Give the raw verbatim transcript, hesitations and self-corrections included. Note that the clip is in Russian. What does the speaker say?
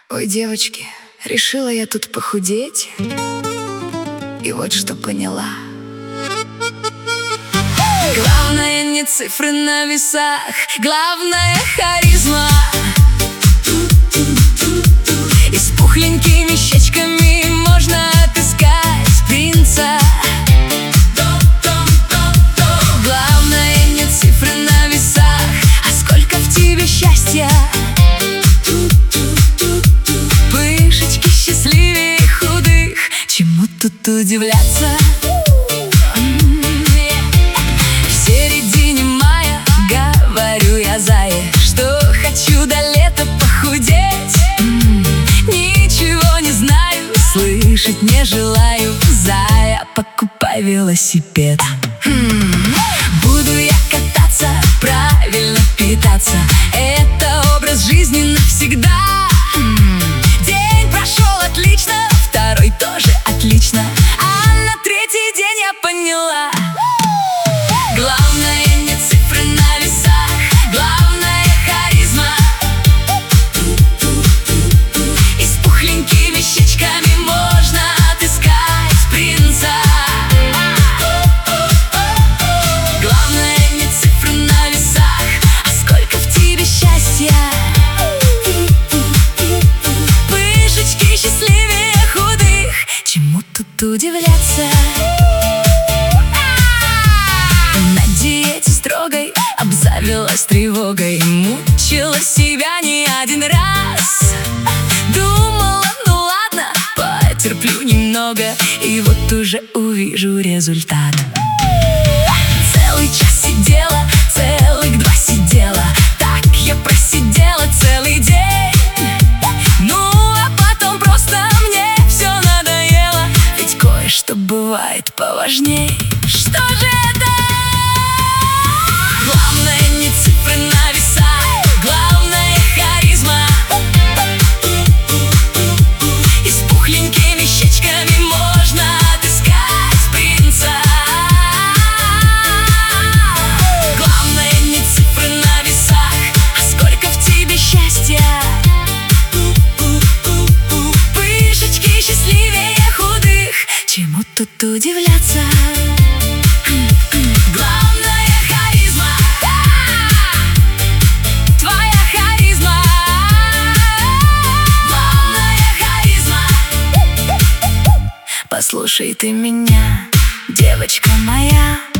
Ой, девочки, решила я тут похудеть, и вот что поняла. Главное не цифры на весах, главное харизма. И с пухленькими щечками можно отыскать принца. Главное не цифры на весах, а сколько в тебе счастья. Пышечки счастливее худых, чему тут удивляться? В середине мая говорю я зае, что хочу до лета похудеть. Ничего не знаю, слышать не желаю, зая, покупай велосипед. Буду я кататься, правильно питаться, это образ жизни навсегда. День прошел отлично, второй тоже отлично, а на третий день я поняла. Главное не цифры на весах, главное харизма. И с пухленькими щечками можно отыскать принца. Главное не цифры на весах, а сколько в тебе счастья. Пышечки счастливее худых, чему тут удивляться? На диете строгой обзавелась тревогой, мучила себя не один раз. Думала, ну ладно, потерплю немного, и вот уже увижу результат. Целый час сидела, целых два сидела, так я просидела целый день. Ну, а потом просто мне все надоело, ведь кое-что бывает поважней. Что же это? Главное не цифры на весах, главное харизма. И с пухленькими щечками можно отыскать принца. Главное не цифры на весах, а сколько в тебе счастья. Пышечки счастливее худых, чему тут удивляться? Главное харизма, твоя харизма. Главное харизма. Послушай ты меня, девочка моя.